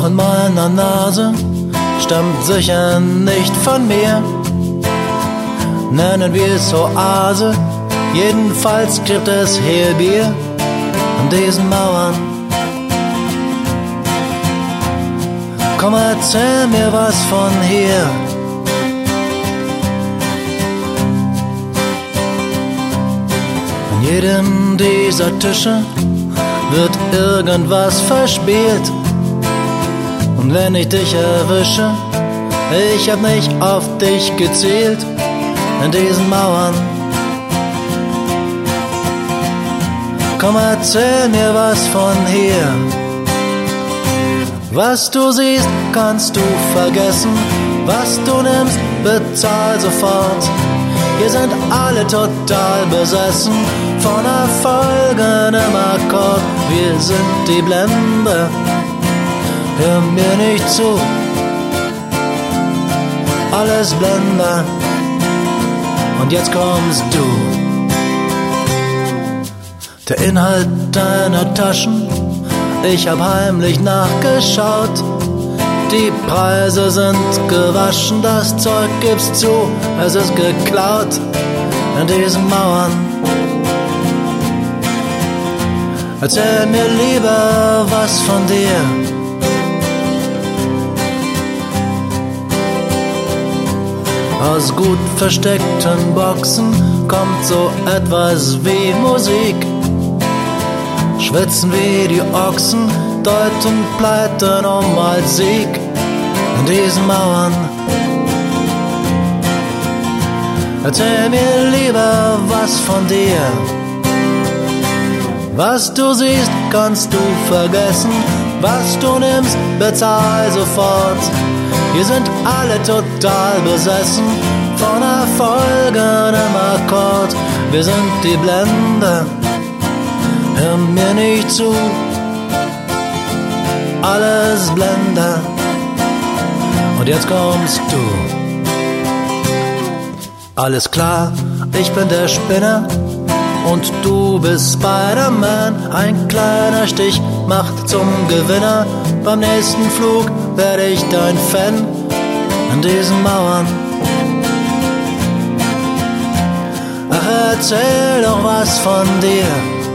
Rauch in meiner Nase stammt sicher nicht von mir. Nennen wir es Oase, jedenfalls gibt es hier Bier an diesen Mauern. Komm, erzähl mir was von hier. An jedem dieser Tische wird irgendwas verspielt. Und wenn ich dich erwische, ich hab nicht auf dich gezielt, in diesen Mauern. Komm, erzähl mir was von hier. Was du siehst, kannst du vergessen. Was du nimmst, bezahl sofort. Wir sind alle total besessen von Erfolgen im Akkord. Wir sind die Blende, hör mir nicht zu. Alles Blende, und jetzt kommst du. Der Inhalt deiner Taschen, ich hab heimlich nachgeschaut. Die Preise sind gewaschen, das Zeug gibst zu, es ist geklaut in diesen Mauern. Erzähl mir lieber was von dir. Aus gut versteckten Boxen kommt so etwas wie Musik. Schwitzen wie die Ochsen, deuten Pleiten als Sieg in diesen Mauern. Erzähl mir lieber was von dir. Was du siehst, kannst du vergessen. Was du nimmst, bezahl sofort. Wir sind alle total besessen von Erfolgen im Akkord. Wir sind die Blende, hör mir nicht zu. Alles Blende, und jetzt kommst du. Alles klar, ich bin der Spinner und du bist Spider-Man. Ein kleiner Stich macht zum Gewinner. Beim nächsten Flug werde ich dein Fan an diesen Mauern. Ach, erzähl doch was von dir.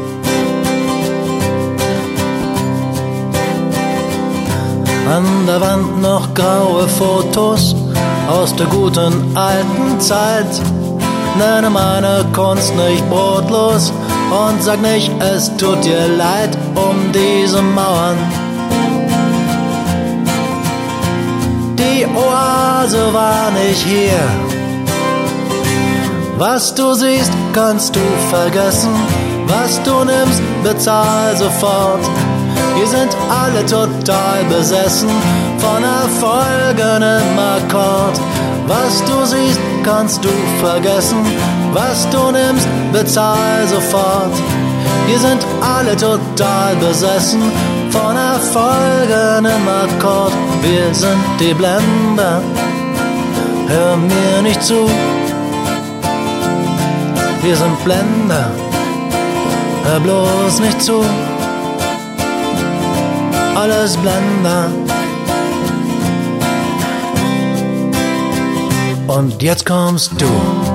An der Wand noch graue Fotos aus der guten alten Zeit. Nenne meine Kunst nicht brotlos und sag nicht, es tut dir leid um diese Mauern. Die Oase war nicht hier. Was du siehst, kannst du vergessen. Was du nimmst, bezahl sofort. Wir sind alle total besessen von Erfolgen im Akkord. Was du siehst, kannst du vergessen. Was du nimmst, bezahl sofort. Wir sind alle total besessen von Erfolgen im Akkord. Wir sind die Blende, hör mir nicht zu. Wir sind Blende, hör bloß nicht zu. Alles Blende. Und jetzt kommst du.